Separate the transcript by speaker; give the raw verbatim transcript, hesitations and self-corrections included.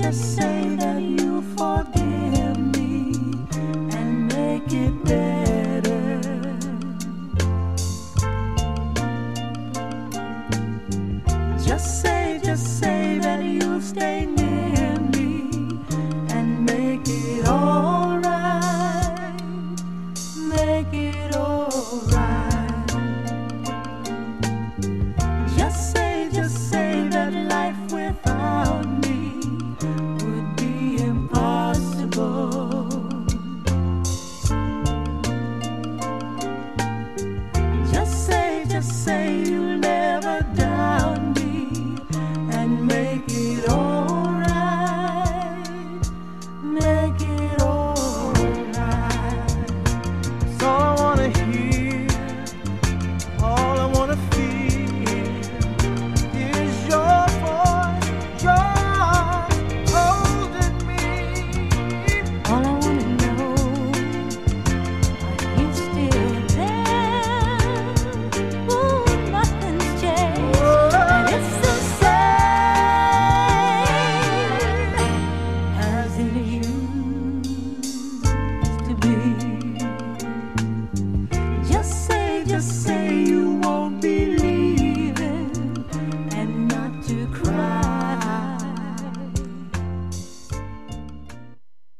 Speaker 1: Just say that you forgive me and make it better. Just say, just say that you'll stay near me and make it alright. Make it alright. Just say, just say that life without me would be impossible. Just say, just say you'll never doubt me and make it all